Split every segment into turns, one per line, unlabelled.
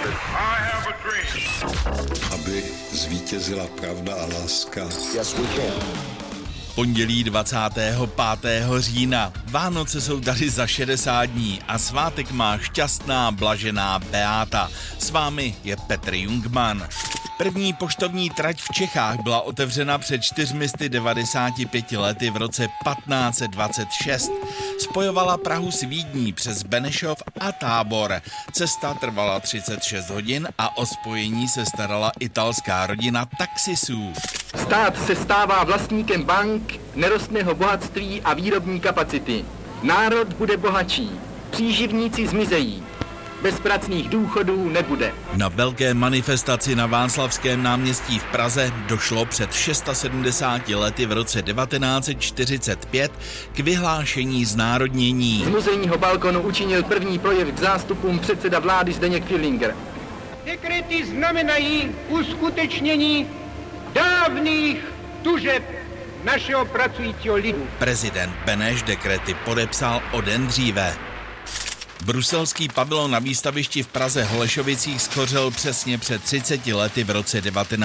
Aby zvítězila pravda a láska.
Yes, we can.
Pondělí 25. října. Vánoce jsou tady za 60 dní a svátek má šťastná, blažená Beáta. S vámi je Petr Jungmann. První poštovní trať v Čechách byla otevřena před 495 lety v roce 1526. Spojovala Prahu s Vídní přes Benešov a Tábor. Cesta trvala 36 hodin a o spojení se starala italská rodina taxisů.
Stát se stává vlastníkem bank, nerostného bohatství a výrobní kapacity. Národ bude bohatší, příživníci zmizejí. Bezpracných důchodů nebude.
Na velké manifestaci na Václavském náměstí v Praze došlo před 670 lety v roce 1945 k vyhlášení znárodnění.
Z muzejního balkonu učinil první projev k zástupům předseda vlády Zdeněk Filinger.
Dekrety znamenají uskutečnění dávných tužeb našeho pracujícího lidu.
Prezident Beneš dekrety podepsal o den dříve. Bruselský pavilon na výstavišti v Praze Holešovicích schořel přesně před 30 lety v roce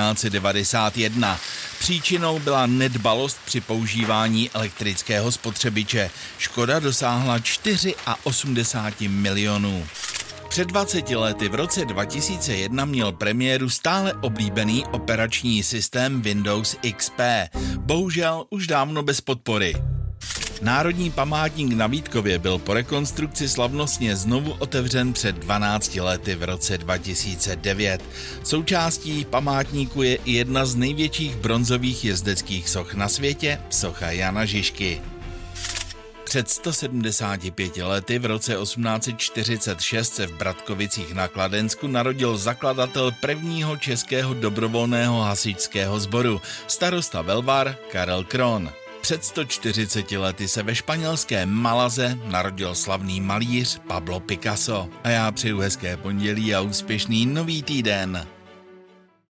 1991. Příčinou byla nedbalost při používání elektrického spotřebiče. Škoda dosáhla 84 milionů. Před 20 lety v roce 2001 měl premiéru stále oblíbený operační systém Windows XP. Bohužel už dávno bez podpory. Národní památník na Vítkově byl po rekonstrukci slavnostně znovu otevřen před 12 lety v roce 2009. Součástí památníku je i jedna z největších bronzových jezdeckých soch na světě, socha Jana Žižky. Před 175 lety v roce 1846 se v Bratkovicích na Kladensku narodil zakladatel prvního českého dobrovolného hasičského sboru, starosta Velvar Karel Kron. Před 140 lety se ve španělském Malaze narodil slavný malíř Pablo Picasso. A já přeju hezké pondělí a úspěšný nový týden.